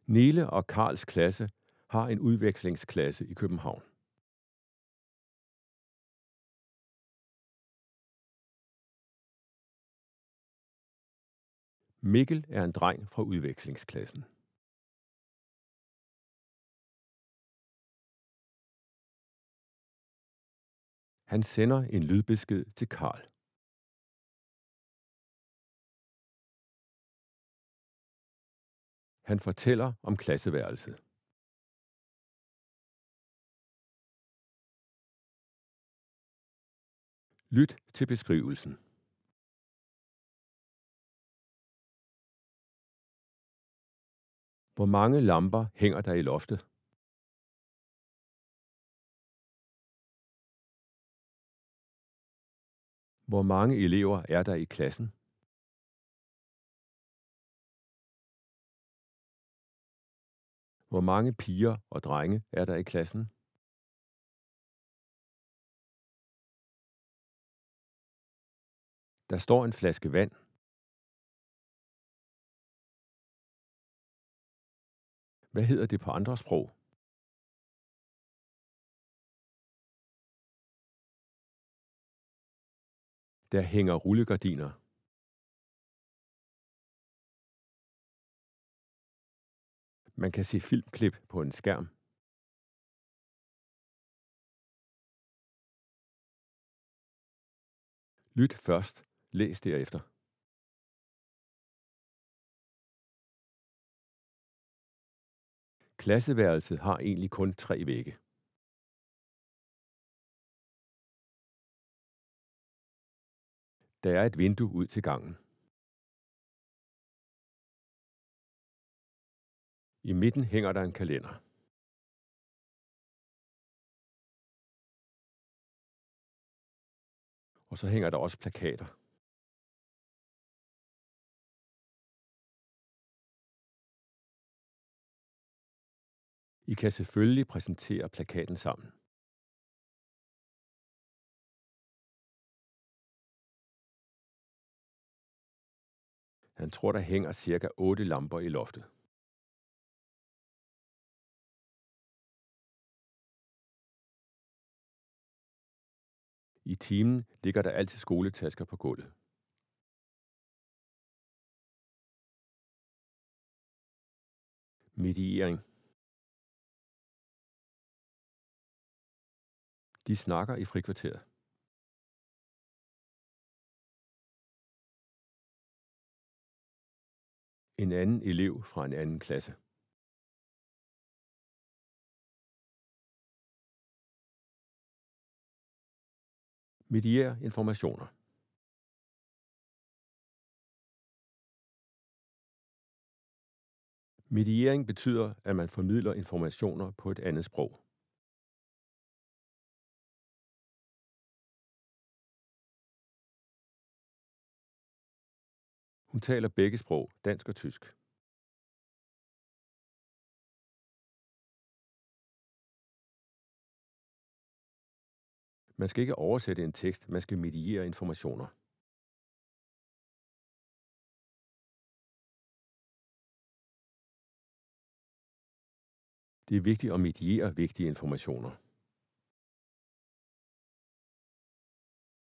Nele og Karls klasse har en udvekslingsklasse i København. Mikkel er en dreng fra udvekslingsklassen. Han sender en lydbesked til Karl. Han fortæller om klasseværelset. Lyt til beskrivelsen. Hvor mange lamper hænger der i loftet? Hvor mange elever er der i klassen? Hvor mange piger og drenge er der i klassen? Der står en flaske vand. Hvad hedder det på andre sprog? Der hænger rullegardiner. Man kan se filmklip på en skærm. Lyt først, læs derefter. Klasseværelset har egentlig kun 3 vægge. Der er et vindue ud til gangen. I midten hænger der en kalender. Og så hænger der også plakater. I kan selvfølgelig præsentere plakaten sammen. Han tror, der hænger cirka 8 lamper i loftet. I timen ligger der altid skoletasker på gulvet. Mediering. De snakker i frikvarteret. En anden elev fra en anden klasse. Medier informationer. Mediering betyder, at man formidler informationer på et andet sprog. Hun taler begge sprog, dansk og tysk. Man skal ikke oversætte en tekst, man skal mediere informationer. Det er vigtigt at mediere vigtige informationer.